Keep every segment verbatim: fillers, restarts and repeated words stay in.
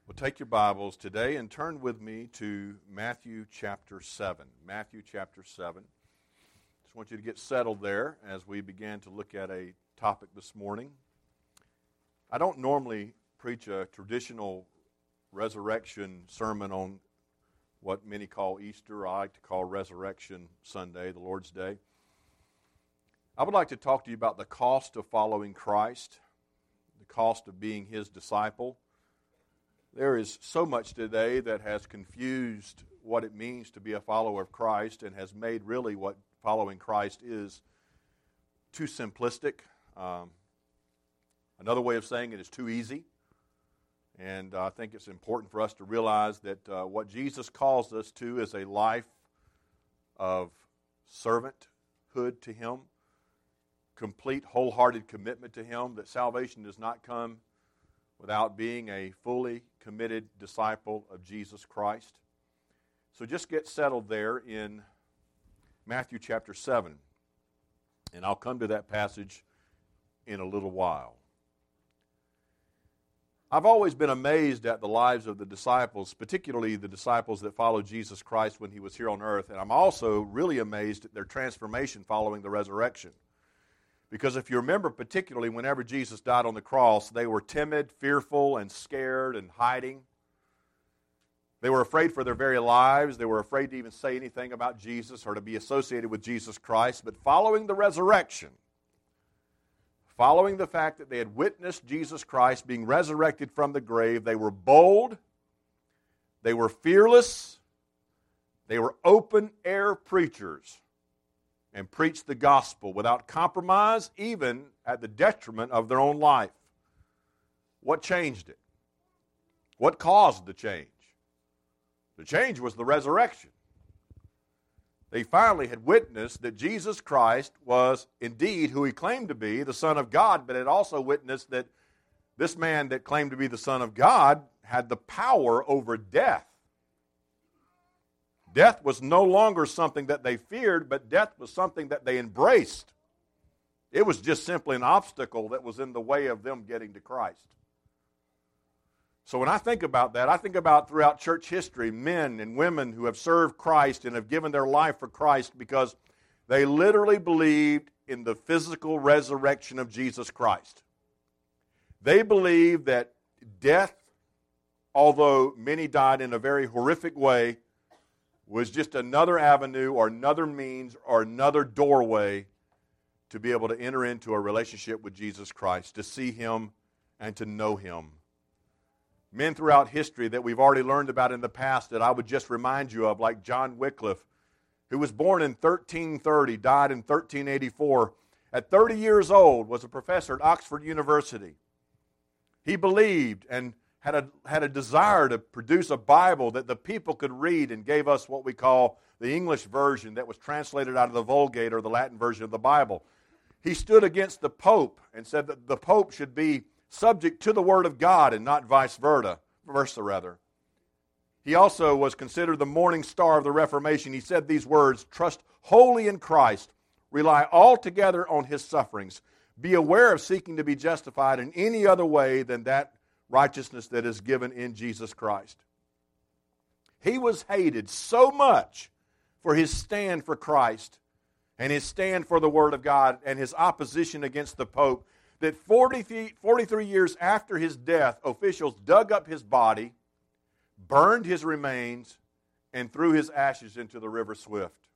Well, take your Bibles today and turn with me to Matthew chapter seven. Matthew chapter seven. Just want you to get settled there as we begin to look at a topic this morning. I don't normally preach a traditional resurrection sermon on what many call Easter. I like to call Resurrection Sunday, the Lord's Day. I would like to talk to you about the cost of following Christ, the cost of being His disciple. There is so much today that has confused what it means to be a follower of Christ and has made really what following Christ is too simplistic. Um, another way of saying it is too easy. And I think it's important for us to realize that uh, what Jesus calls us to is a life of servanthood to Him, complete, wholehearted commitment to Him, that salvation does not come without being a fully committed disciple of Jesus Christ. So just get settled there in Matthew chapter seven. And I'll come to that passage in a little while. I've always been amazed at the lives of the disciples, particularly the disciples that followed Jesus Christ when He was here on earth. And I'm also really amazed at their transformation following the resurrection. Because if you remember, particularly whenever Jesus died on the cross, they were timid, fearful, and scared and hiding. They were afraid for their very lives. They were afraid to even say anything about Jesus or to be associated with Jesus Christ. But following the resurrection, following the fact that they had witnessed Jesus Christ being resurrected from the grave, they were bold, they were fearless, they were open-air preachers, and preached the gospel without compromise, even at the detriment of their own life. What changed it? What caused the change? The change was the resurrection. They finally had witnessed that Jesus Christ was indeed who He claimed to be, the Son of God, but had also witnessed that this man that claimed to be the Son of God had the power over death. Death was no longer something that they feared, but death was something that they embraced. It was just simply an obstacle that was in the way of them getting to Christ. So when I think about that, I think about throughout church history, men and women who have served Christ and have given their life for Christ because they literally believed in the physical resurrection of Jesus Christ. They believed that death, although many died in a very horrific way, was just another avenue or another means or another doorway to be able to enter into a relationship with Jesus Christ, to see Him and to know Him. Men throughout history that we've already learned about in the past that I would just remind you of, like John Wycliffe, who was born in thirteen thirty, died in thirteen eighty-four. At thirty years old, was a professor at Oxford University. He believed and had a, had a desire to produce a Bible that the people could read, and gave us what we call the English version that was translated out of the Vulgate, or the Latin version of the Bible. He stood against the Pope and said that the Pope should be subject to the Word of God and not vice versa, versa rather. He also was considered the morning star of the Reformation. He said these words: "Trust wholly in Christ, rely altogether on His sufferings, be aware of seeking to be justified in any other way than that righteousness that is given in Jesus Christ." He was hated so much for his stand for Christ and his stand for the Word of God and his opposition against the Pope that forty, forty-three years after his death, officials dug up his body, burned his remains, and threw his ashes into the River Swift.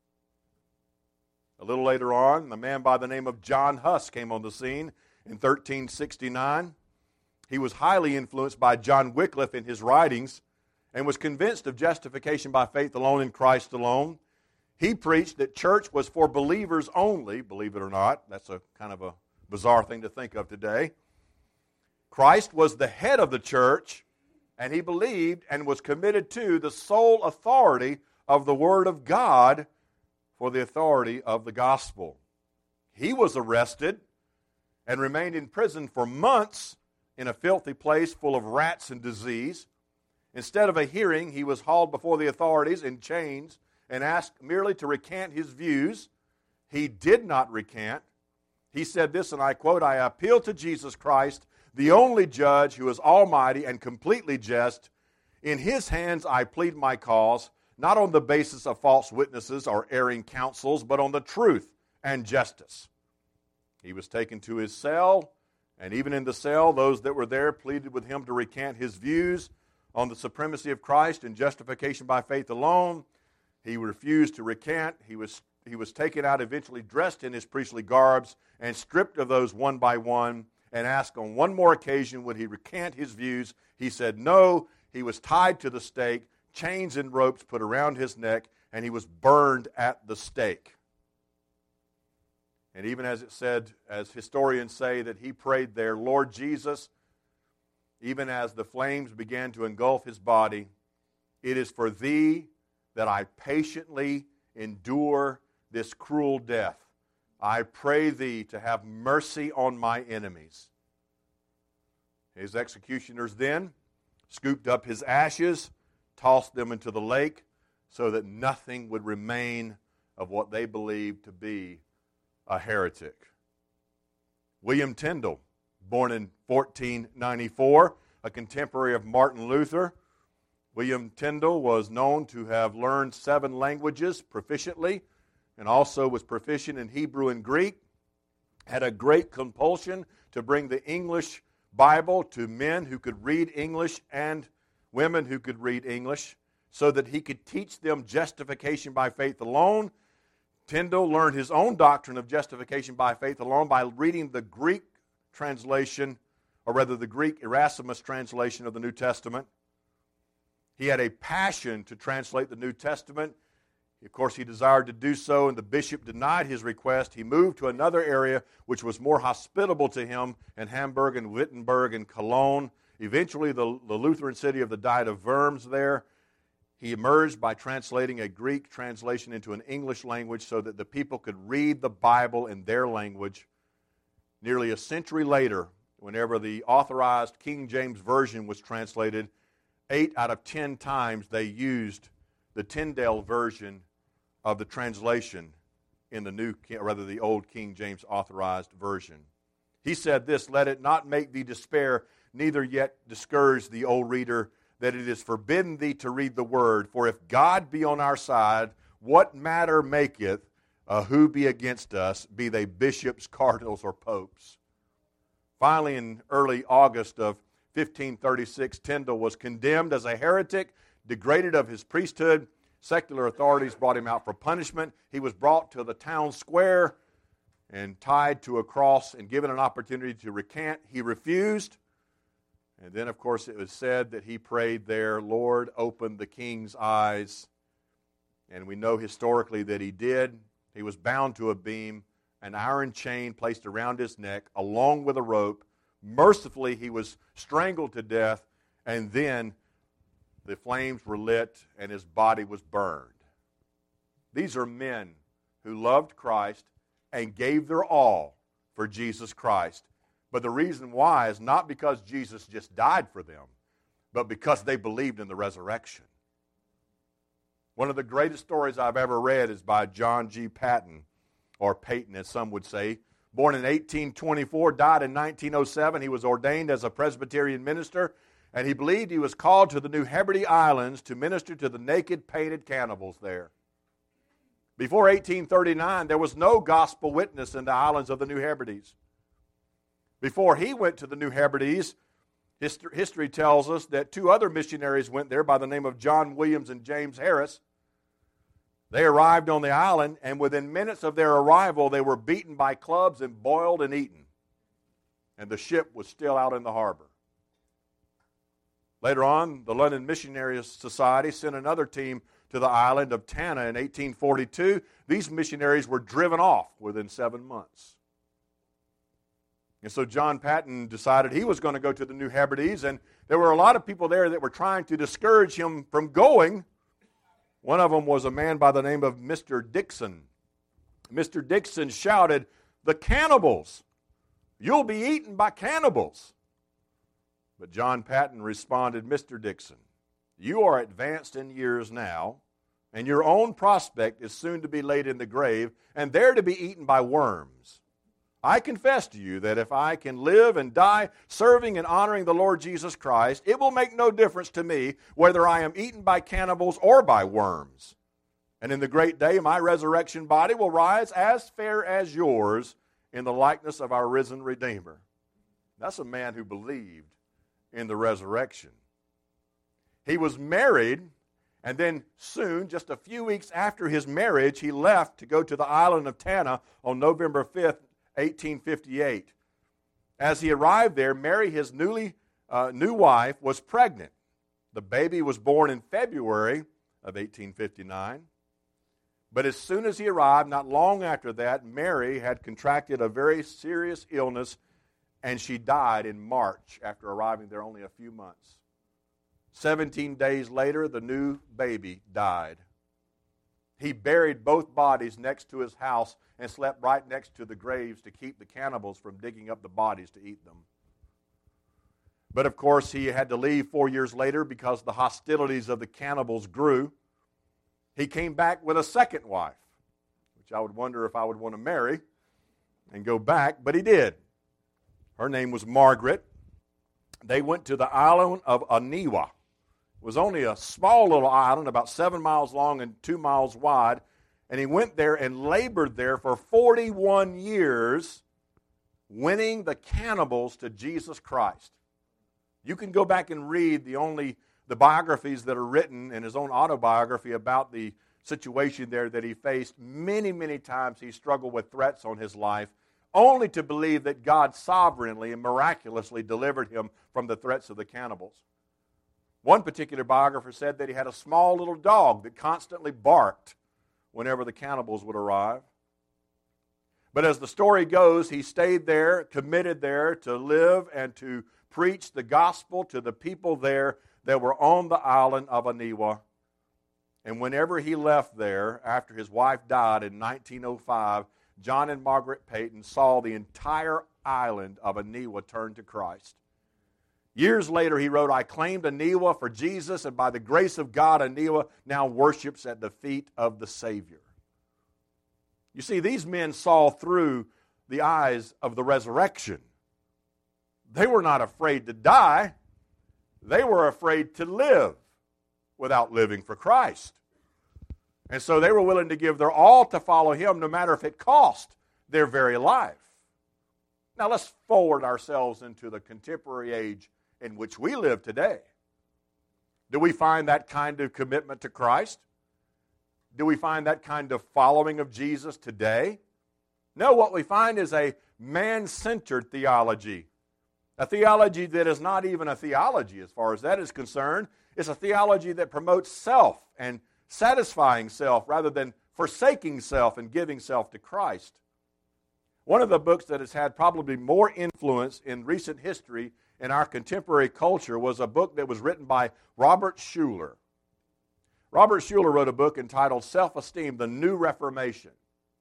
A little later on, a man by the name of John Huss came on the scene in thirteen sixty-nine. He was highly influenced by John Wycliffe in his writings and was convinced of justification by faith alone in Christ alone. He preached that church was for believers only, believe it or not. That's a kind of a bizarre thing to think of today. Christ was the head of the church, and he believed and was committed to the sole authority of the Word of God for the authority of the gospel. He was arrested and remained in prison for months in a filthy place full of rats and disease. Instead of a hearing, he was hauled before the authorities in chains and asked merely to recant his views. He did not recant. He said this, and I quote, "I appeal to Jesus Christ, the only judge who is almighty and completely just, In his hands I plead my cause, not on the basis of false witnesses or erring counsels, but on the truth and justice. He was taken to his cell, and even in the cell, those that were there pleaded with him to recant his views on the supremacy of Christ and justification by faith alone. He refused to recant. He was, he was taken out, eventually dressed in his priestly garbs, and stripped of those one by one, and asked on one more occasion would he recant his views. He said no. He was tied to the stake, chains and ropes put around his neck, and he was burned at the stake. And even as it said, as historians say, that he prayed there, Lord Jesus, even as the flames began to engulf his body, it is for thee that I patiently endure this cruel death. I pray thee to have mercy on my enemies. His executioners then scooped up his ashes, tossed them into the lake, so that nothing would remain of what they believed to be a heretic. William Tyndale, born in fourteen ninety-four, a contemporary of Martin Luther. William Tyndale was known to have learned seven languages proficiently, and also was proficient in Hebrew and Greek, had a great compulsion to bring the English Bible to men who could read English and women who could read English, so that he could teach them justification by faith alone. Tyndale learned his own doctrine of justification by faith alone by reading the Greek translation, or rather the Greek Erasmus translation of the New Testament. He had a passion to translate the New Testament. Of course, he desired to do so, and the bishop denied his request. He moved to another area which was more hospitable to him in Hamburg and Wittenberg and Cologne. Eventually, the, the Lutheran city of the Diet of Worms there. He emerged by translating a Greek translation into an English language so that the people could read the Bible in their language. Nearly a century later, whenever the authorized King James Version was translated, eight out of ten times they used the Tyndale version of the translation in the new, or rather the old King James authorized version. He said this, "Let it not make thee despair, neither yet discourage the old reader, that it is forbidden thee to read the word. For if God be on our side, what matter maketh uh, who be against us, be they bishops, cardinals, or popes?" Finally, in early August of fifteen thirty-six, Tyndale was condemned as a heretic, degraded of his priesthood. Secular authorities brought him out for punishment. He was brought to the town square and tied to a cross and given an opportunity to recant. He refused. And then, of course, it was said that he prayed there, "Lord, open the king's eyes." And we know historically that he did. He was bound to a beam, an iron chain placed around his neck, along with a rope. Mercifully, he was strangled to death, and then the flames were lit, and his body was burned. These are men who loved Christ and gave their all for Jesus Christ. But the reason why is not because Jesus just died for them, but because they believed in the resurrection. One of the greatest stories I've ever read is by John G. Patton, or Peyton as some would say. Born in eighteen twenty-four, died in nineteen oh seven. He was ordained as a Presbyterian minister, and he believed he was called to the New Hebrides Islands to minister to the naked, painted cannibals there. Before eighteen thirty-nine, there was no gospel witness in the islands of the New Hebrides. Before he went to the New Hebrides, history, history tells us that two other missionaries went there by the name of John Williams and James Harris. They arrived on the island, and within minutes of their arrival, they were beaten by clubs and boiled and eaten. And the ship was still out in the harbor. Later on, the London Missionary Society sent another team to the island of Tanna in eighteen forty-two. These missionaries were driven off within seven months. And so John Patton decided he was going to go to the New Hebrides, and there were a lot of people there that were trying to discourage him from going. One of them was a man by the name of Mister Dixon. Mister Dixon shouted, "The cannibals! You'll be eaten by cannibals!" But John Patton responded, "Mister Dixon, you are advanced in years now, and your own prospect is soon to be laid in the grave, and there to be eaten by worms. I confess to you that if I can live and die serving and honoring the Lord Jesus Christ, it will make no difference to me whether I am eaten by cannibals or by worms. And in the great day, my resurrection body will rise as fair as yours in the likeness of our risen Redeemer. That's a man who believed in the resurrection. He was married, and then soon, just a few weeks after his marriage, he left to go to the island of Tanna on November fifth, eighteen fifty-eight. As he arrived there, Mary, his newly uh, new wife, was pregnant. The baby was born in February of eighteen fifty-nine. But as soon as he arrived, not long after that, Mary had contracted a very serious illness, and she died in March after arriving there only a few months. Seventeen days later, the new baby died. He buried both bodies next to his house and slept right next to the graves to keep the cannibals from digging up the bodies to eat them. But of course, he had to leave four years later because the hostilities of the cannibals grew. He came back with a second wife, which I would wonder if I would want to marry and go back, but he did. Her name was Margaret. They went to the island of Aniwa. It was only a small little island, about seven miles long and two miles wide, and he went there and labored there for forty-one years, winning the cannibals to Jesus Christ. You can go back and read the only the biographies that are written in his own autobiography about the situation there that he faced. Many, many times he struggled with threats on his life, only to believe that God sovereignly and miraculously delivered him from the threats of the cannibals. One particular biographer said that he had a small little dog that constantly barked whenever the cannibals would arrive. But as the story goes, he stayed there, committed there to live and to preach the gospel to the people there that were on the island of Aniwa. And whenever he left there, after his wife died in nineteen oh five, John and Margaret Peyton saw the entire island of Aniwa turn to Christ. Years later, he wrote, I claimed Aniwa for Jesus, and by the grace of God, Aniwa now worships at the feet of the Savior. You see, these men saw through the eyes of the resurrection. They were not afraid to die. They were afraid to live without living for Christ. And so they were willing to give their all to follow him, no matter if it cost their very life. Now let's forward ourselves into the contemporary age in which we live today. Do we find that kind of commitment to Christ? Do we find that kind of following of Jesus today? No, what we find is a man-centered theology. A theology that is not even a theology as far as that is concerned. It's a theology that promotes self and satisfying self rather than forsaking self and giving self to Christ. One of the books that has had probably more influence in recent history in our contemporary culture was a book that was written by Robert Schuller. Robert Schuller wrote a book entitled Self-Esteem, The New Reformation.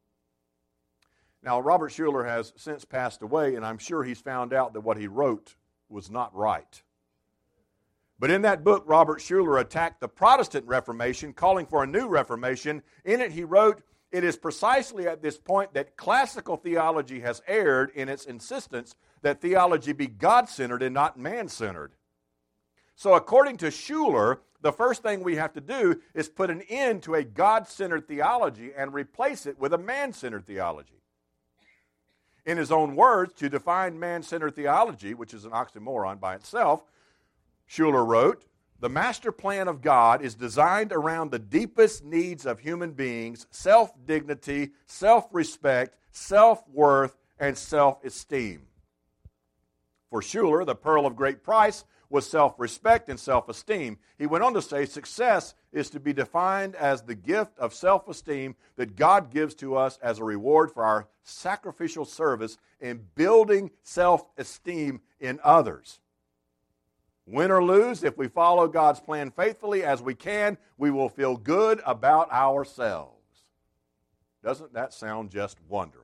Now, Robert Schuller has since passed away, and I'm sure he's found out that what he wrote was not right. But in that book, Robert Schuller attacked the Protestant Reformation, calling for a new Reformation. In it, he wrote, it is precisely at this point that classical theology has erred in its insistence that theology be God-centered and not man-centered. So according to Schuller, the first thing we have to do is put an end to a God-centered theology and replace it with a man-centered theology. In his own words, to define man-centered theology, which is an oxymoron by itself, Schuller wrote, the master plan of God is designed around the deepest needs of human beings, self-dignity, self-respect, self-worth, and self-esteem. For Schuller, the pearl of great price was self-respect and self-esteem. He went on to say success is to be defined as the gift of self-esteem that God gives to us as a reward for our sacrificial service in building self-esteem in others. Win or lose, if we follow God's plan faithfully as we can, we will feel good about ourselves. Doesn't that sound just wonderful?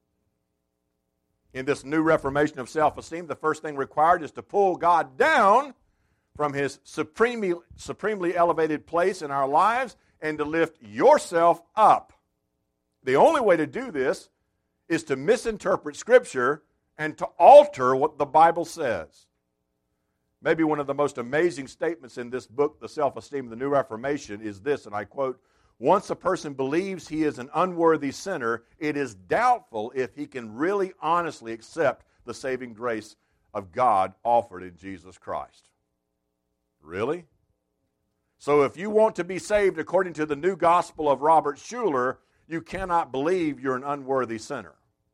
In this new reformation of self-esteem, the first thing required is to pull God down from his supremely, supremely elevated place in our lives and to lift yourself up. The only way to do this is to misinterpret Scripture and to alter what the Bible says. Maybe one of the most amazing statements in this book, The Self-Esteem of the New Reformation, is this, and I quote, "Once a person believes he is an unworthy sinner, it is doubtful if he can really honestly accept the saving grace of God offered in Jesus Christ." Really? So if you want to be saved according to the new gospel of Robert Schuller, you cannot believe you're an unworthy sinner.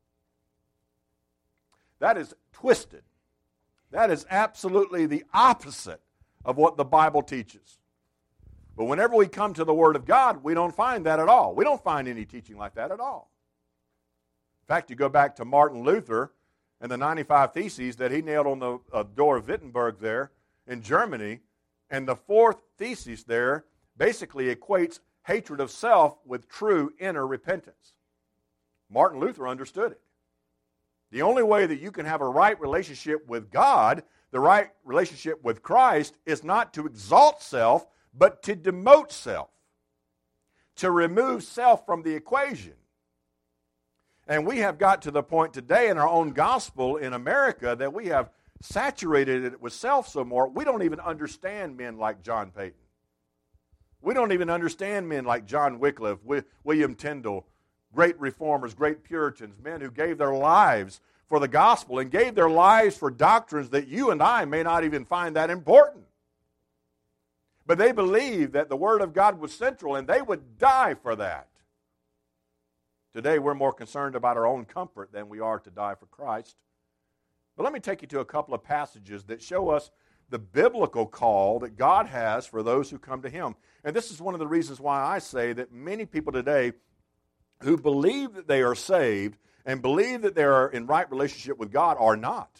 That is twisted. That is absolutely the opposite of what the Bible teaches. But whenever we come to the Word of God, we don't find that at all. We don't find any teaching like that at all. In fact, you go back to Martin Luther and the ninety-five Theses that he nailed on the uh, door of Wittenberg there in Germany, and the fourth thesis there basically equates hatred of self with true inner repentance. Martin Luther understood it. The only way that you can have a right relationship with God, the right relationship with Christ, is not to exalt self, but to demote self, to remove self from the equation. And we have got to the point today in our own gospel in America that we have saturated it with self so more, we don't even understand men like John Payton. We don't even understand men like John Wycliffe, William Tyndale, great reformers, great Puritans, men who gave their lives for the gospel and gave their lives for doctrines that you and I may not even find that important. But they believed that the Word of God was central and they would die for that. Today we're more concerned about our own comfort than we are to die for Christ. But let me take you to a couple of passages that show us the biblical call that God has for those who come to Him. And this is one of the reasons why I say that many people today who believe that they are saved and believe that they are in right relationship with God are not.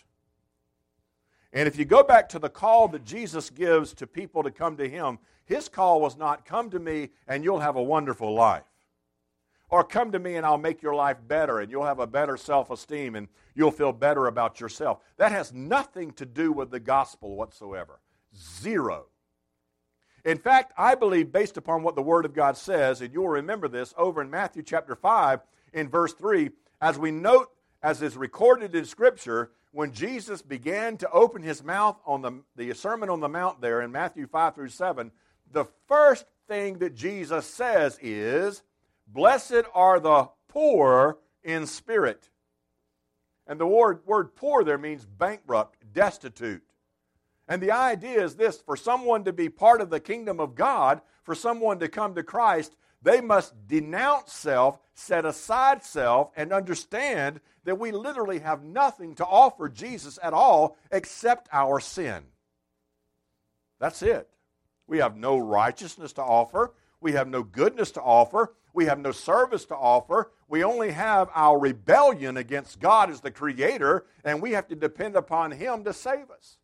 And if you go back to the call that Jesus gives to people to come to Him, His call was not, "Come to me and you'll have a wonderful life." Or, "Come to me and I'll make your life better and you'll have a better self-esteem and you'll feel better about yourself." That has nothing to do with the gospel whatsoever. Zero. In fact, I believe, based upon what the Word of God says, and you'll remember this over in Matthew chapter five, in verse three, as we note, as is recorded in Scripture, when Jesus began to open His mouth on the, the Sermon on the Mount there in Matthew five through seven, the first thing that Jesus says is, "Blessed are the poor in spirit." And the word, word poor there means bankrupt, destitute. And the idea is this: for someone to be part of the kingdom of God, for someone to come to Christ, they must denounce self, set aside self, and understand that we literally have nothing to offer Jesus at all except our sin. That's it. We have no righteousness to offer. We have no goodness to offer. We have no service to offer. We only have our rebellion against God as the Creator, and we have to depend upon Him to save us.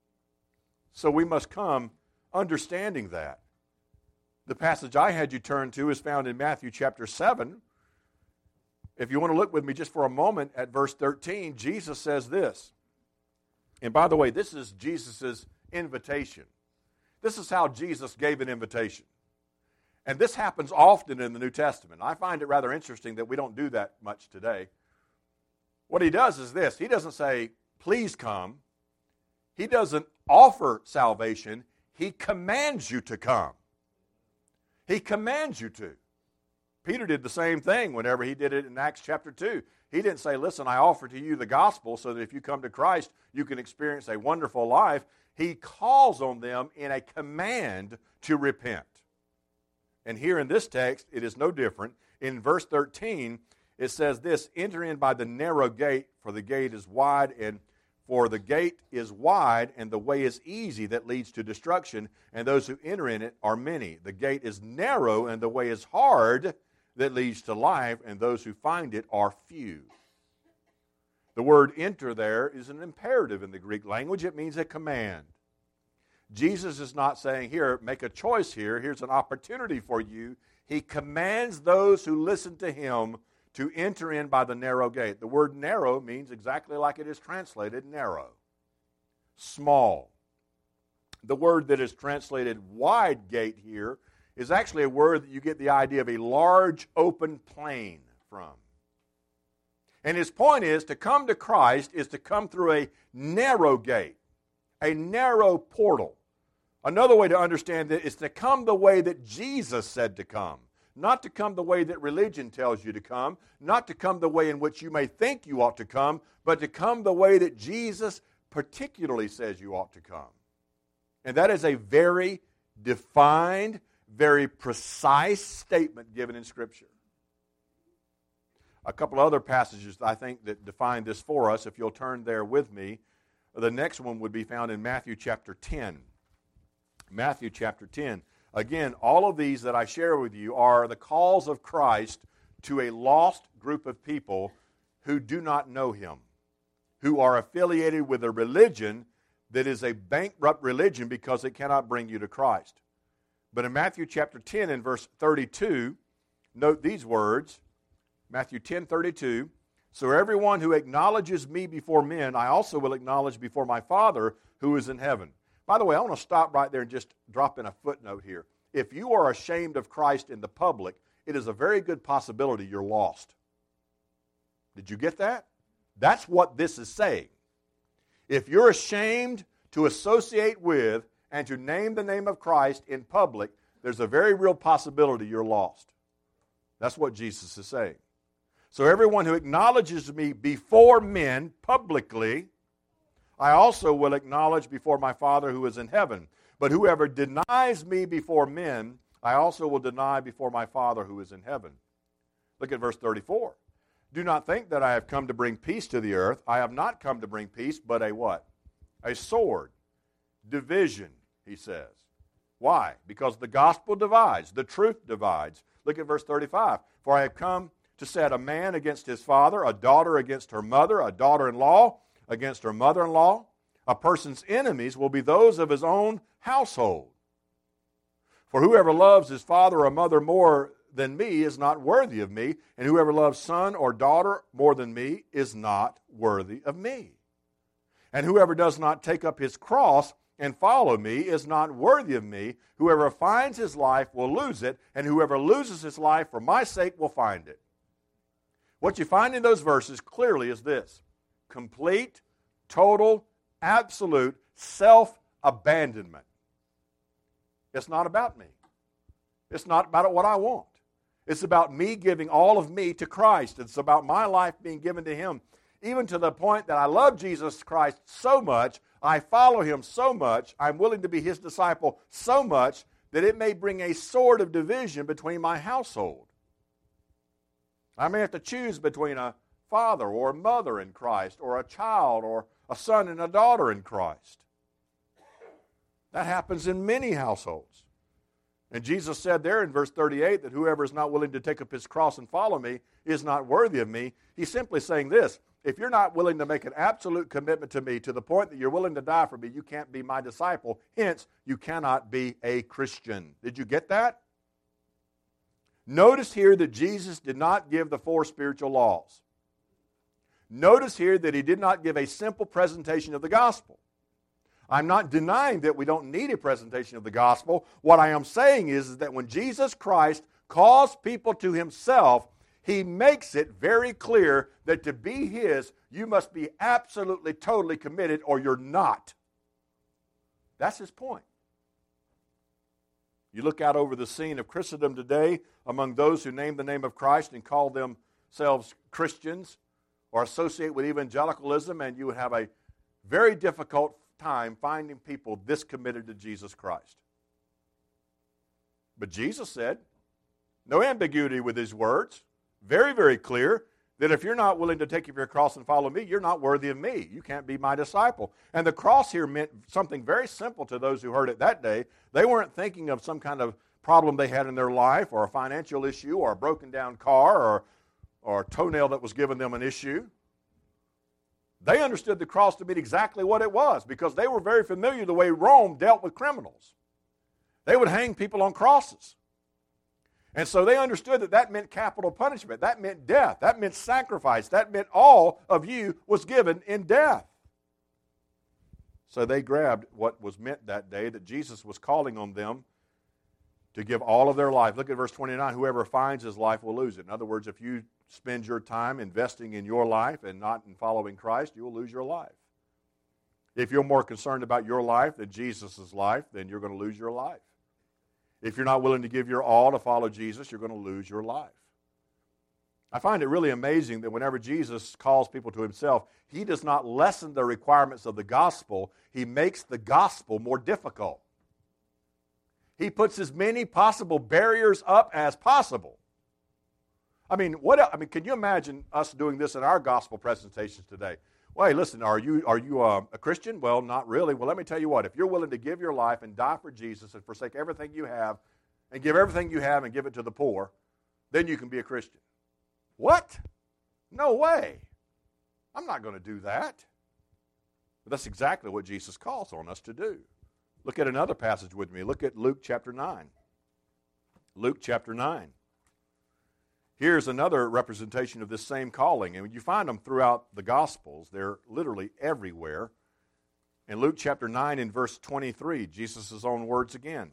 So we must come understanding that. The passage I had you turn to is found in Matthew chapter seven. If you want to look with me just for a moment at verse thirteen, Jesus says this. And by the way, this is Jesus' invitation. This is how Jesus gave an invitation. And this happens often in the New Testament. I find it rather interesting that we don't do that much today. What He does is this. He doesn't say, "Please come." He doesn't offer salvation. He commands you to come. He commands you to. Peter did the same thing whenever he did it in Acts chapter two. He didn't say, "Listen, I offer to you the gospel so that if you come to Christ, you can experience a wonderful life." He calls on them in a command to repent. And here in this text, it is no different. In verse thirteen, it says this: "Enter in by the narrow gate, for the gate is wide, and for the gate is wide, and the way is easy that leads to destruction, and those who enter in it are many. The gate is narrow, and the way is hard that leads to life, and those who find it are few." The word "enter" there is an imperative in the Greek language. It means a command. Jesus is not saying, "Here, make a choice here. Here's an opportunity for you." He commands those who listen to Him to enter in by the narrow gate. The word narrow means exactly like it is translated, narrow, small. The word that is translated wide gate here is actually a word that you get the idea of a large open plain from. And his point is, to come to Christ is to come through a narrow gate, a narrow portal. Another way to understand it is to come the way that Jesus said to come. Not to come the way that religion tells you to come, not to come the way in which you may think you ought to come, but to come the way that Jesus particularly says you ought to come. And that is a very defined, very precise statement given in Scripture. A couple other passages I think that define this for us, if you'll turn there with me. The next one would be found in Matthew chapter ten. Matthew chapter ten. Again, all of these that I share with you are the calls of Christ to a lost group of people who do not know Him, who are affiliated with a religion that is a bankrupt religion because it cannot bring you to Christ. But in Matthew chapter ten and verse thirty-two, note these words, Matthew ten thirty-two, so everyone who acknowledges me before men, I also will acknowledge before my Father who is in heaven. By the way, I want to stop right there and just drop in a footnote here. If you are ashamed of Christ in the public, it is a very good possibility you're lost. Did you get that? That's what this is saying. If you're ashamed to associate with and to name the name of Christ in public, there's a very real possibility you're lost. That's what Jesus is saying. So everyone who acknowledges me before men publicly, I also will acknowledge before my Father who is in heaven. But whoever denies me before men, I also will deny before my Father who is in heaven. Look at verse thirty-four. Do not think that I have come to bring peace to the earth. I have not come to bring peace, but a what? A sword. Division, he says. Why? Because the gospel divides. The truth divides. Look at verse thirty-five. For I have come to set a man against his father, a daughter against her mother, a daughter-in-law against her mother-in-law. A person's enemies will be those of his own household. For whoever loves his father or mother more than me is not worthy of me, and whoever loves son or daughter more than me is not worthy of me. And whoever does not take up his cross and follow me is not worthy of me. Whoever finds his life will lose it, and whoever loses his life for my sake will find it. What you find in those verses clearly is this: complete, total, absolute self-abandonment. It's not about me. It's not about what I want. It's about me giving all of me to Christ. It's about my life being given to Him, even to the point that I love Jesus Christ so much, I follow Him so much, I'm willing to be His disciple so much that it may bring a sword of division between my household. I may have to choose between a father or a mother in Christ, or a child or a son and a daughter in Christ. That happens in many households. And Jesus said there in verse thirty-eight that whoever is not willing to take up his cross and follow me is not worthy of me. He's simply saying this: if you're not willing to make an absolute commitment to me to the point that you're willing to die for me, you can't be my disciple. Hence, you cannot be a Christian. Did you get that? Notice here that Jesus did not give the four spiritual laws. Notice here that He did not give a simple presentation of the gospel. I'm not denying that we don't need a presentation of the gospel. What I am saying is, is that when Jesus Christ calls people to Himself, He makes it very clear that to be His, you must be absolutely, totally committed, or you're not. That's His point. You look out over the scene of Christendom today, among those who name the name of Christ and call themselves Christians, or associate with evangelicalism, and you would have a very difficult time finding people this committed to Jesus Christ. But Jesus said, no ambiguity with His words, very, very clear, that if you're not willing to take up your cross and follow me, you're not worthy of me. You can't be my disciple. And the cross here meant something very simple to those who heard it that day. They weren't thinking of some kind of problem they had in their life, or a financial issue, or a broken down car, or, or a toenail that was giving them an issue. They understood the cross to mean exactly what it was, because they were very familiar the way Rome dealt with criminals. They would hang people on crosses. And so they understood that that meant capital punishment. That meant death. That meant sacrifice. That meant all of you was given in death. So they grabbed what was meant that day, that Jesus was calling on them to give all of their life. Look at verse twenty-nine. Whoever finds his life will lose it. In other words, if you spend your time investing in your life and not in following Christ, you will lose your life. If you're more concerned about your life than Jesus' life, then you're going to lose your life. If you're not willing to give your all to follow Jesus, you're going to lose your life. I find it really amazing that whenever Jesus calls people to himself, he does not lessen the requirements of the gospel. He makes the gospel more difficult. He puts as many possible barriers up as possible. I mean, what? I mean, can you imagine us doing this in our gospel presentations today? Well, hey, listen, are you are you uh, a Christian? Well, not really. Well, let me tell you what. If you're willing to give your life and die for Jesus and forsake everything you have and give everything you have and give it to the poor, then you can be a Christian. What? No way. I'm not going to do that. But that's exactly what Jesus calls on us to do. Look at another passage with me. Look at Luke chapter nine. Luke chapter nine. Here's another representation of this same calling. And you find them throughout the Gospels. They're literally everywhere. In Luke chapter nine and verse twenty-three, Jesus' own words again.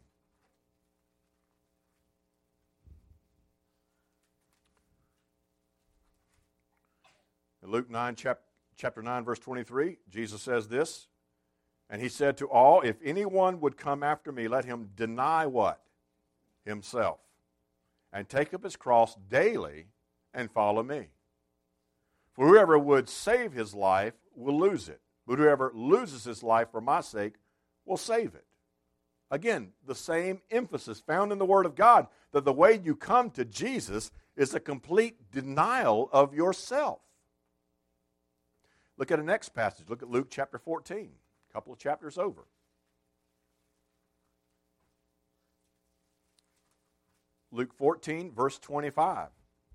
In Luke nine, chap- chapter nine, verse twenty-three, Jesus says this, and he said to all, if anyone would come after me, let him deny what? Himself. And take up his cross daily and follow me. For whoever would save his life will lose it. But whoever loses his life for my sake will save it. Again, the same emphasis found in the Word of God, that the way you come to Jesus is a complete denial of yourself. Look at the next passage. Look at Luke chapter fourteen, a couple of chapters over. Luke fourteen, verse twenty-five.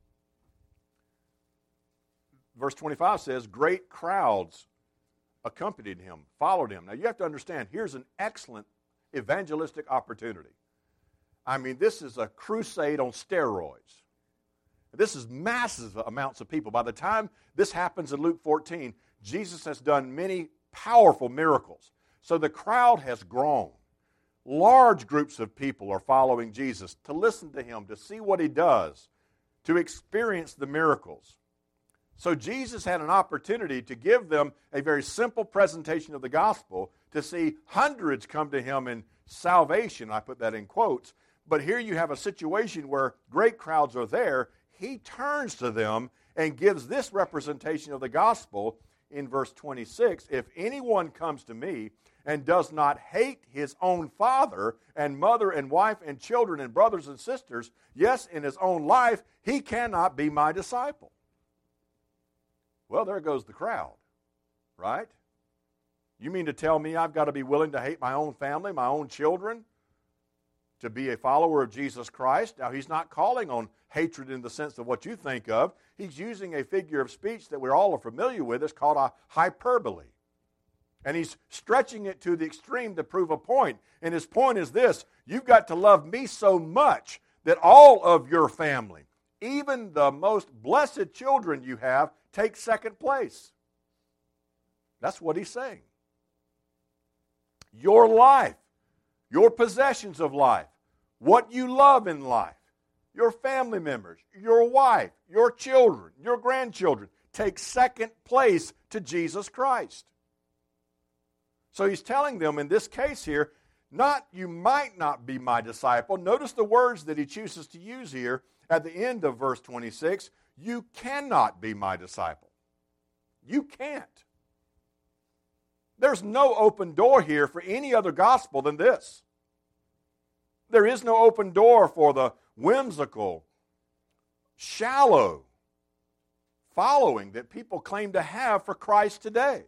Verse twenty-five says, great crowds accompanied him, followed him. Now you have to understand, here's an excellent evangelistic opportunity. I mean, this is a crusade on steroids. This is massive amounts of people. By the time this happens in Luke fourteen, Jesus has done many powerful miracles. So the crowd has grown. Large groups of people are following Jesus to listen to him, to see what he does, to experience the miracles. So Jesus had an opportunity to give them a very simple presentation of the gospel, to see hundreds come to him in salvation. I put that in quotes. But here you have a situation where great crowds are there. He turns to them and gives this representation of the gospel in verse twenty-six. If anyone comes to me and does not hate his own father and mother and wife and children and brothers and sisters, yes, in his own life, he cannot be my disciple. Well, there goes the crowd, right? You mean to tell me I've got to be willing to hate my own family, my own children, to be a follower of Jesus Christ? Now, he's not calling on hatred in the sense of what you think of. He's using a figure of speech that we're all familiar with. It's called a hyperbole. And he's stretching it to the extreme to prove a point. And his point is this: you've got to love me so much that all of your family, even the most blessed children you have, take second place. That's what he's saying. Your life, your possessions of life, what you love in life, your family members, your wife, your children, your grandchildren, take second place to Jesus Christ. So he's telling them in this case here, not you might not be my disciple. Notice the words that he chooses to use here at the end of verse twenty-six. You cannot be my disciple. You can't. There's no open door here for any other gospel than this. There is no open door for the whimsical, shallow following that people claim to have for Christ today.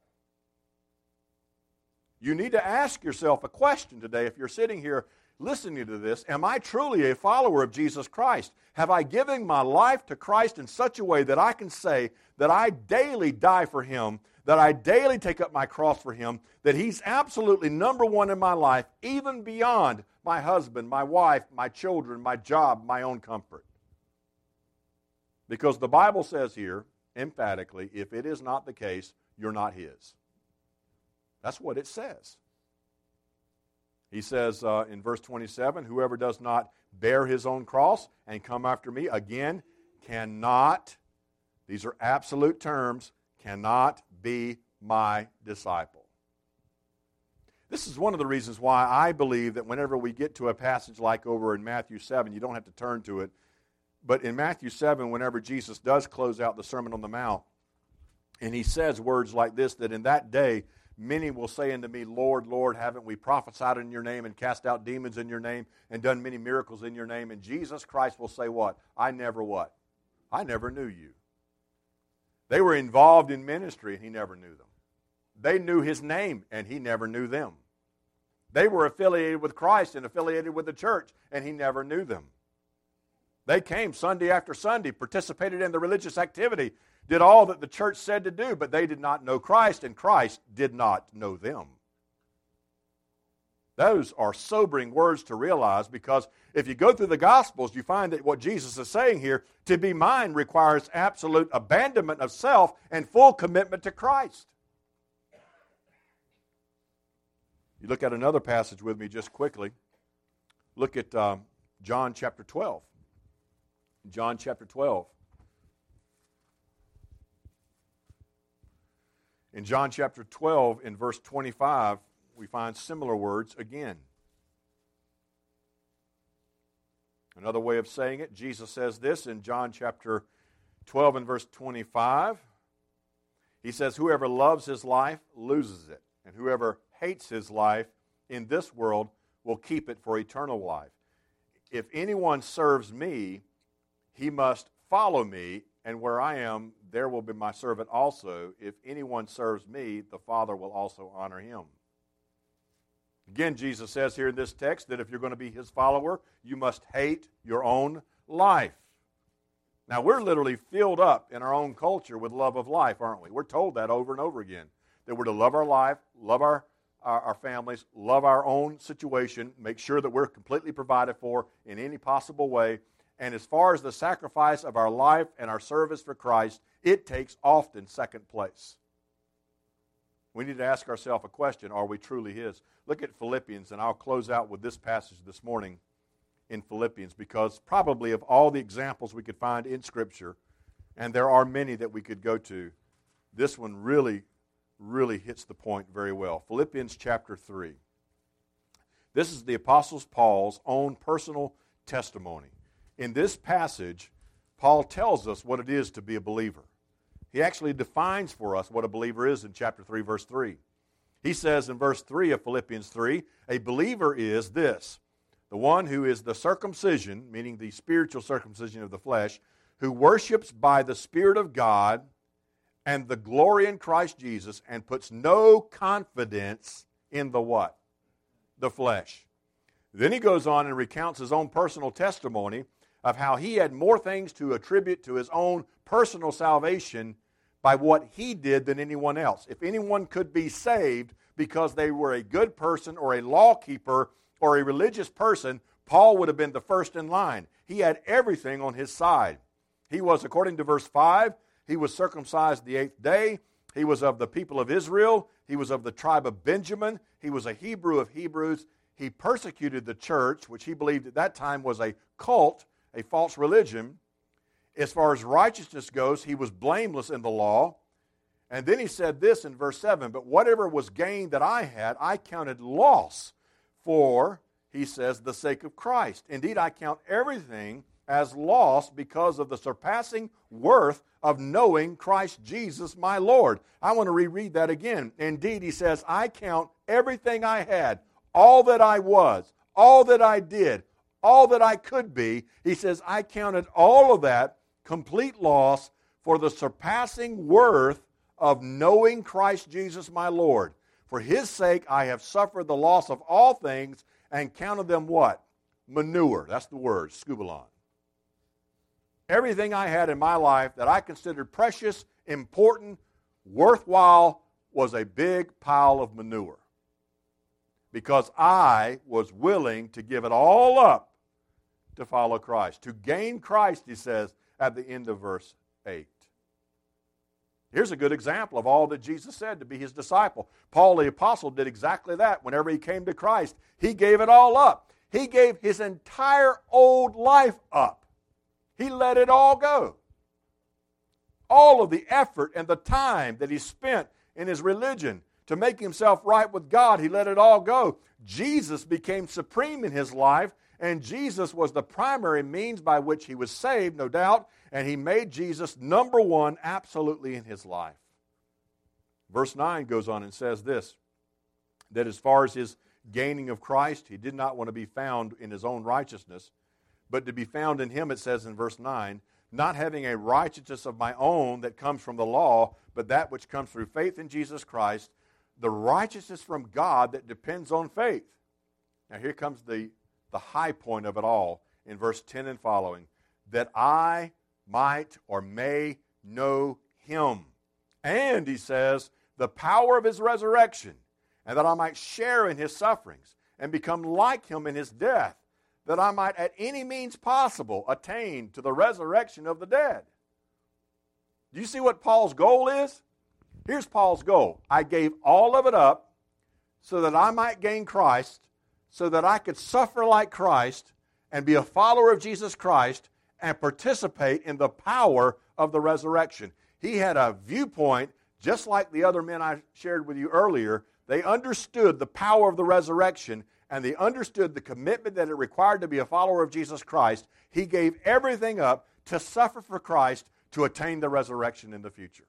You need to ask yourself a question today if you're sitting here listening to this. Am I truly a follower of Jesus Christ? Have I given my life to Christ in such a way that I can say that I daily die for him, that I daily take up my cross for him, that he's absolutely number one in my life, even beyond my husband, my wife, my children, my job, my own comfort? Because the Bible says here, emphatically, if it is not the case, you're not his. That's what it says. He says uh, in verse twenty-seven, whoever does not bear his own cross and come after me, again, cannot, these are absolute terms, cannot be my disciple. This is one of the reasons why I believe that whenever we get to a passage like over in Matthew seven, you don't have to turn to it, but in Matthew seven, whenever Jesus does close out the Sermon on the Mount, and he says words like this, that in that day, many will say unto me, Lord, Lord, haven't we prophesied in your name and cast out demons in your name and done many miracles in your name? And Jesus Christ will say what? I never what? I never knew you. They were involved in ministry and he never knew them. They knew his name and he never knew them. They were affiliated with Christ and affiliated with the church and he never knew them. They came Sunday after Sunday, participated in the religious activity, did all that the church said to do, but they did not know Christ, and Christ did not know them. Those are sobering words to realize, because if you go through the Gospels, you find that what Jesus is saying here, to be mine requires absolute abandonment of self and full commitment to Christ. You look at another passage with me just quickly. Look at um, John chapter twelve. John chapter twelve. In John chapter twelve, in verse twenty-five, we find similar words again. Another way of saying it, Jesus says this in John chapter twelve and verse twenty-five. He says, whoever loves his life loses it, and whoever hates his life in this world will keep it for eternal life. If anyone serves me, he must follow me, and where I am, there will be my servant also. If anyone serves me, the Father will also honor him. Again, Jesus says here in this text that if you're going to be his follower, you must hate your own life. Now, we're literally filled up in our own culture with love of life, aren't we? We're told that over and over again, that we're to love our life, love our, our, our families, love our own situation, make sure that we're completely provided for in any possible way. And as far as the sacrifice of our life and our service for Christ, it takes often second place. We need to ask ourselves a question, are we truly his? Look at Philippians, and I'll close out with this passage this morning in Philippians, because probably of all the examples we could find in Scripture, and there are many that we could go to, this one really, really hits the point very well. Philippians chapter three. This is the Apostle Paul's own personal testimony. In this passage, Paul tells us what it is to be a believer. He actually defines for us what a believer is in chapter three, verse three. He says in verse three of Philippians three, a believer is this, the one who is the circumcision, meaning the spiritual circumcision of the flesh, who worships by the Spirit of God and the glory in Christ Jesus, and puts no confidence in the what? The flesh. Then he goes on and recounts his own personal testimony of how he had more things to attribute to his own personal salvation by what he did than anyone else. If anyone could be saved because they were a good person or a law keeper or a religious person, Paul would have been the first in line. He had everything on his side. He was, according to verse five, he was circumcised the eighth day. He was of the people of Israel. He was of the tribe of Benjamin. He was a Hebrew of Hebrews. He persecuted the church, which he believed at that time was a cult, a false religion. As far as righteousness goes, he was blameless in the law. And then he said this in verse seven, but whatever was gain that I had, I counted loss for, he says, the sake of Christ. Indeed, I count everything as loss because of the surpassing worth of knowing Christ Jesus my Lord. I want to reread that again. Indeed, he says, I count everything I had, all that I was, all that I did, all that I could be. He says, I counted all of that complete loss for the surpassing worth of knowing Christ Jesus my Lord. For his sake I have suffered the loss of all things and counted them what? Manure. That's the word, skubalon. Everything I had in my life that I considered precious, important, worthwhile was a big pile of manure. Because I was willing to give it all up to follow Christ. To gain Christ, he says at the end of verse eight. Here's a good example of all that Jesus said to be his disciple. Paul the apostle did exactly that. Whenever he came to Christ, he gave it all up. He gave his entire old life up. He let it all go. All of the effort and the time that he spent in his religion to make himself right with God, he let it all go. Jesus became supreme in his life, and Jesus was the primary means by which he was saved, no doubt, and he made Jesus number one absolutely in his life. Verse nine goes on and says this, that as far as his gaining of Christ, he did not want to be found in his own righteousness, but to be found in him, it says in verse nine, not having a righteousness of my own that comes from the law, but that which comes through faith in Jesus Christ, the righteousness from God that depends on faith. Now here comes the, the high point of it all in verse ten and following, that I might or may know him. And, he says, the power of his resurrection, and that I might share in his sufferings and become like him in his death, that I might at any means possible attain to the resurrection of the dead. Do you see what Paul's goal is? Here's Paul's goal. I gave all of it up so that I might gain Christ, so that I could suffer like Christ and be a follower of Jesus Christ and participate in the power of the resurrection. He had a viewpoint, just like the other men I shared with you earlier. They understood the power of the resurrection, and they understood the commitment that it required to be a follower of Jesus Christ. He gave everything up to suffer for Christ to attain the resurrection in the future.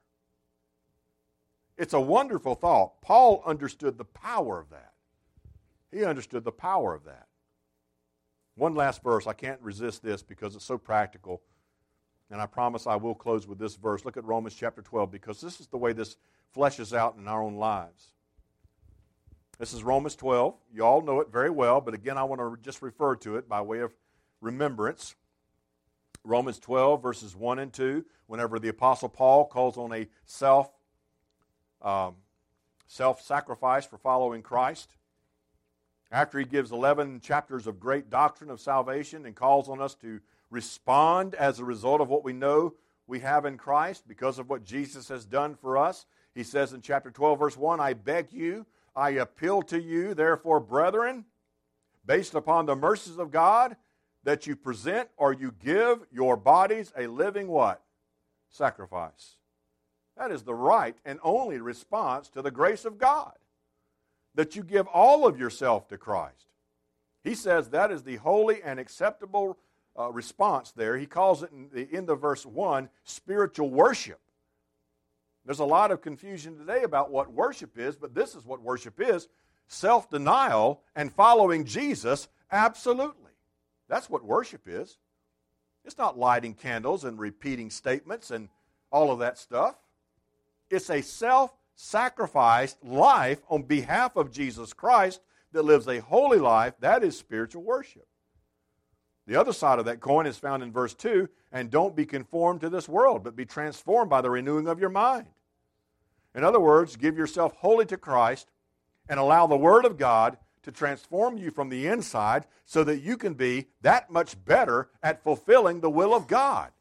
It's a wonderful thought. Paul understood the power of that. He understood the power of that. One last verse. I can't resist this because it's so practical. And I promise I will close with this verse. Look at Romans chapter twelve, because this is the way this fleshes out in our own lives. This is Romans twelve. You all know it very well, but again, I want to just refer to it by way of remembrance. Romans twelve, verses one and two, whenever the Apostle Paul calls on a self, um, self-sacrifice for following Christ. After he gives eleven chapters of great doctrine of salvation and calls on us to respond as a result of what we know we have in Christ because of what Jesus has done for us, he says in chapter twelve, verse one, I beg you, I appeal to you, therefore, brethren, based upon the mercies of God, that you present or you give your bodies a living what? Sacrifice. That is the right and only response to the grace of God, that you give all of yourself to Christ. He says that is the holy and acceptable uh, response there. He calls it in the end of verse one, spiritual worship. There's a lot of confusion today about what worship is, but this is what worship is. Self-denial and following Jesus, absolutely. That's what worship is. It's not lighting candles and repeating statements and all of that stuff. It's a self-sacrificed life on behalf of Jesus Christ that lives a holy life. That is spiritual worship. The other side of that coin is found in verse two, and don't be conformed to this world, but be transformed by the renewing of your mind. In other words, give yourself wholly to Christ and allow the Word of God to transform you from the inside so that you can be that much better at fulfilling the will of God.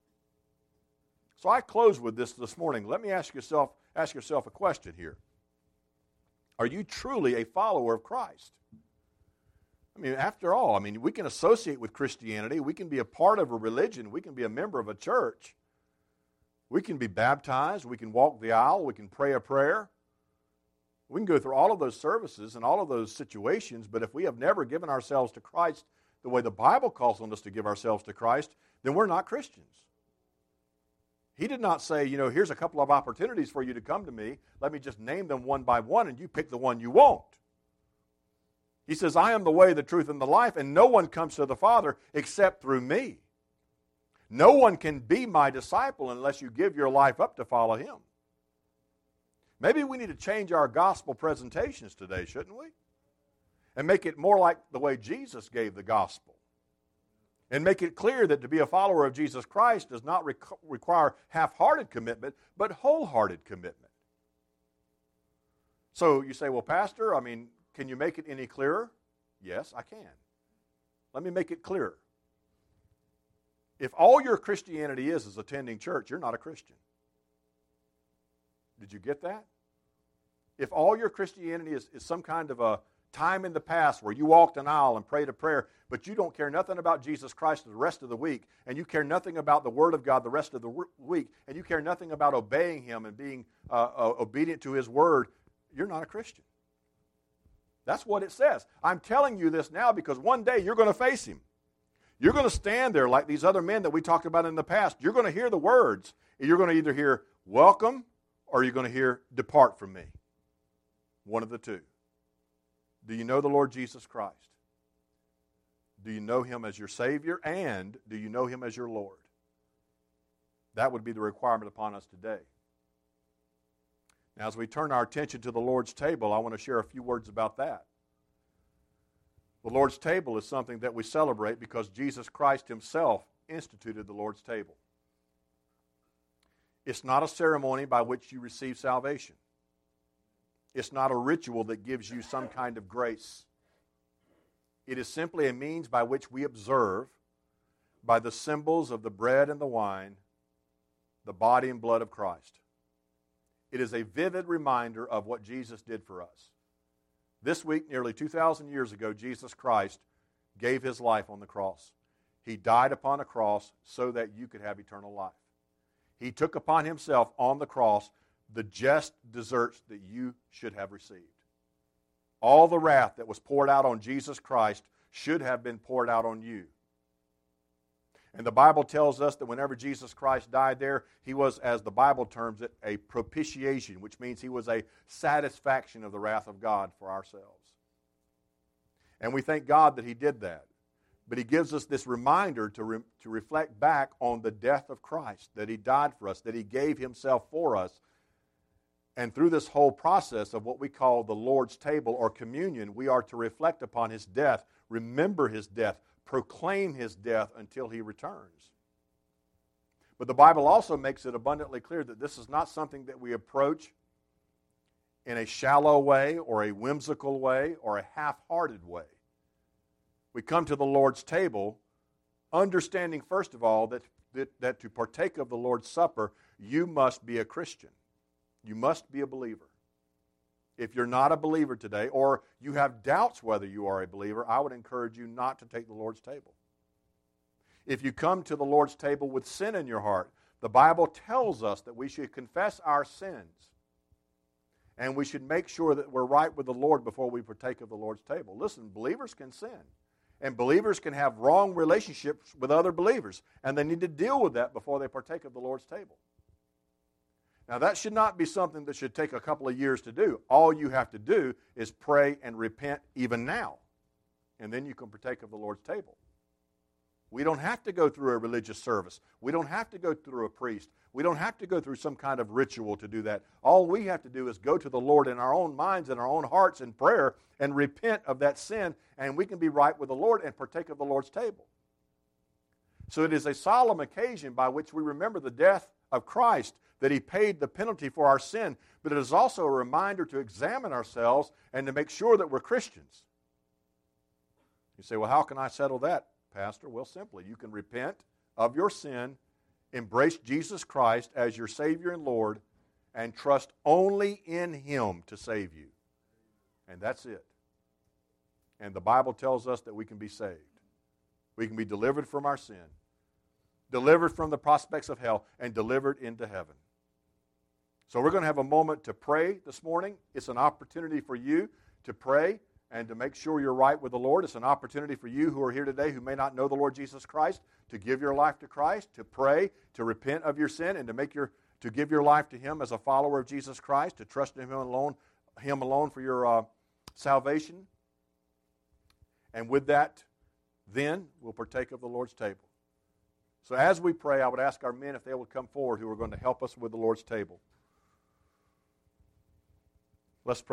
So I close with this this morning. Let me ask yourself, ask yourself a question here. Are you truly a follower of Christ? I mean, after all, I mean, we can associate with Christianity. We can be a part of a religion. We can be a member of a church. We can be baptized. We can walk the aisle. We can pray a prayer. We can go through all of those services and all of those situations, but if we have never given ourselves to Christ the way the Bible calls on us to give ourselves to Christ, then we're not Christians. He did not say, you know, here's a couple of opportunities for you to come to me. Let me just name them one by one, and you pick the one you want. He says, I am the way, the truth, and the life, and no one comes to the Father except through me. No one can be my disciple unless you give your life up to follow him. Maybe we need to change our gospel presentations today, shouldn't we? And make it more like the way Jesus gave the gospel. And make it clear that to be a follower of Jesus Christ does not re- require half-hearted commitment, but wholehearted commitment. So you say, well, Pastor, I mean, can you make it any clearer? Yes, I can. Let me make it clearer. If all your Christianity is is attending church, you're not a Christian. Did you get that? If all your Christianity is, is some kind of a time in the past where you walked an aisle and prayed a prayer, but you don't care nothing about Jesus Christ the rest of the week, and you care nothing about the Word of God the rest of the week, and you care nothing about obeying Him and being uh, uh, obedient to His Word, you're not a Christian. That's what it says. I'm telling you this now because one day you're going to face Him. You're going to stand there like these other men that we talked about in the past. You're going to hear the words, and you're going to either hear, welcome, or you're going to hear, depart from me. One of the two. Do you know the Lord Jesus Christ? Do you know Him as your Savior? And do you know Him as your Lord? That would be the requirement upon us today. Now, as we turn our attention to the Lord's table, I want to share a few words about that. The Lord's table is something that we celebrate because Jesus Christ Himself instituted the Lord's table. It's not a ceremony by which you receive salvation. It's not a ritual that gives you some kind of grace. It is simply a means by which we observe, by the symbols of the bread and the wine, the body and blood of Christ. It is a vivid reminder of what Jesus did for us. This week, nearly two thousand years ago, Jesus Christ gave His life on the cross. He died upon a cross so that you could have eternal life. He took upon Himself on the cross the just deserts that you should have received. All the wrath that was poured out on Jesus Christ should have been poured out on you. And the Bible tells us that whenever Jesus Christ died there, He was, as the Bible terms it, a propitiation, which means He was a satisfaction of the wrath of God for ourselves. And we thank God that He did that. But He gives us this reminder to, re- to reflect back on the death of Christ, that He died for us, that He gave Himself for us. And through this whole process of what we call the Lord's table or communion, we are to reflect upon His death, remember His death, proclaim His death until He returns. But the Bible also makes it abundantly clear that this is not something that we approach in a shallow way or a whimsical way or a half-hearted way. We come to the Lord's table understanding, first of all, that, that, that to partake of the Lord's Supper, you must be a Christian. You must be a believer. If you're not a believer today, or you have doubts whether you are a believer, I would encourage you not to take the Lord's table. If you come to the Lord's table with sin in your heart, the Bible tells us that we should confess our sins, and we should make sure that we're right with the Lord before we partake of the Lord's table. Listen, believers can sin, and believers can have wrong relationships with other believers, and they need to deal with that before they partake of the Lord's table. Now, that should not be something that should take a couple of years to do. All you have to do is pray and repent even now, and then you can partake of the Lord's table. We don't have to go through a religious service. We don't have to go through a priest. We don't have to go through some kind of ritual to do that. All we have to do is go to the Lord in our own minds and our own hearts in prayer and repent of that sin, and we can be right with the Lord and partake of the Lord's table. So it is a solemn occasion by which we remember the death of Christ, that He paid the penalty for our sin, but it is also a reminder to examine ourselves and to make sure that we're Christians. You say, well, how can I settle that, Pastor? Well, simply, you can repent of your sin, embrace Jesus Christ as your Savior and Lord, and trust only in Him to save you. And that's it. And the Bible tells us that we can be saved. We can be delivered from our sin, delivered from the prospects of hell, and delivered into heaven. So we're going to have a moment to pray this morning. It's an opportunity for you to pray and to make sure you're right with the Lord. It's an opportunity for you who are here today who may not know the Lord Jesus Christ to give your life to Christ, to pray, to repent of your sin, and to make your to give your life to Him as a follower of Jesus Christ, to trust in Him alone, Him alone for your uh, salvation. And with that, then we'll partake of the Lord's table. So as we pray, I would ask our men if they would come forward who are going to help us with the Lord's table. Let's pray.